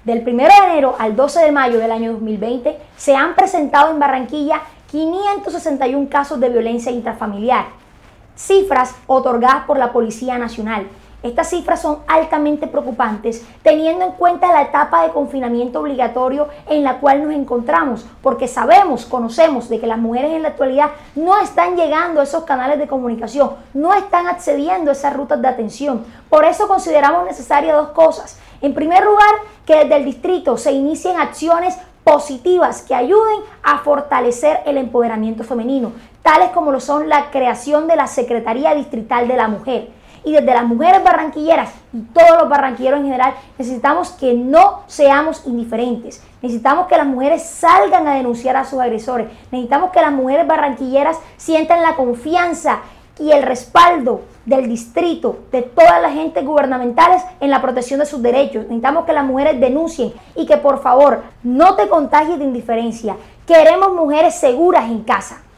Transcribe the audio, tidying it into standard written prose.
Del 1 de enero al 12 de mayo del año 2020 se han presentado en Barranquilla 561 casos de violencia intrafamiliar, cifras otorgadas por la Policía Nacional. Estas cifras son altamente preocupantes teniendo en cuenta la etapa de confinamiento obligatorio en la cual nos encontramos, porque conocemos de que las mujeres en la actualidad no están llegando a esos canales de comunicación, no están accediendo a esas rutas de atención. Por eso consideramos necesarias dos cosas. En primer lugar, que desde el distrito se inicien acciones positivas que ayuden a fortalecer el empoderamiento femenino, tales como lo son la creación de la Secretaría Distrital de la Mujer. Y desde las mujeres barranquilleras y todos los barranquilleros en general, necesitamos que no seamos indiferentes. Necesitamos que las mujeres salgan a denunciar a sus agresores. Necesitamos que las mujeres barranquilleras sientan la confianza y el respaldo del distrito, de todas las agentes gubernamentales en la protección de sus derechos. Necesitamos que las mujeres denuncien y que por favor no te contagies de indiferencia. Queremos mujeres seguras en casa.